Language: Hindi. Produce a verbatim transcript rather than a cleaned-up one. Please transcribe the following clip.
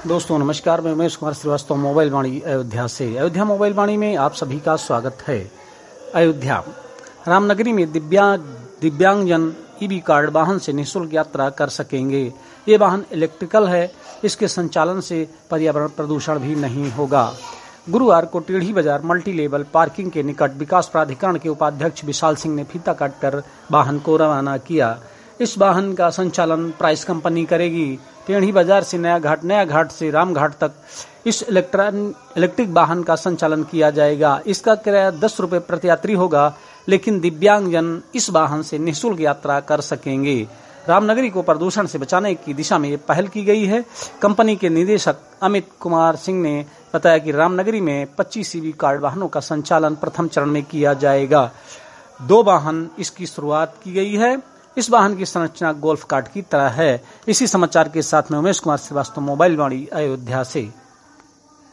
दोस्तों नमस्कार, मैं उमेश कुमार श्रीवास्तव मोबाइल वाणी अयोध्या से। अयोध्या मोबाइल वाणी में आप सभी का स्वागत है। अयोध्या रामनगरी में दिव्यांग दिव्यांगजन ईवी कार्ड वाहन से निःशुल्क यात्रा कर सकेंगे। ये वाहन इलेक्ट्रिकल है, इसके संचालन से पर्यावरण प्रदूषण भी नहीं होगा। गुरुवार को टेढ़ी बाजार मल्टी लेवल पार्किंग के निकट विकास प्राधिकरण के उपाध्यक्ष विशाल सिंह ने फीता काटकर वाहन को रवाना किया। इस वाहन का संचालन प्राइस कंपनी करेगी। टेढ़ी बाजार से नया घाट, नया घाट से रामघाट तक इस इलेक्ट्रॉन इलेक्ट्रिक वाहन का संचालन किया जाएगा। इसका किराया दस रुपए प्रति यात्री होगा, लेकिन दिव्यांगजन इस वाहन से निःशुल्क यात्रा कर सकेंगे। रामनगरी को प्रदूषण से बचाने की दिशा में ये पहल की गई है। कंपनी के निदेशक अमित कुमार सिंह ने बताया कि रामनगरी में पच्चीस ईवी कार्ड वाहनों का संचालन प्रथम चरण में किया जाएगा। दो वाहन इसकी शुरुआत की गई है। इस वाहन की संरचना गोल्फ कार्ट की तरह है। इसी समाचार के साथ में उमेश कुमार श्रीवास्तव मोबाइल वाणी अयोध्या से।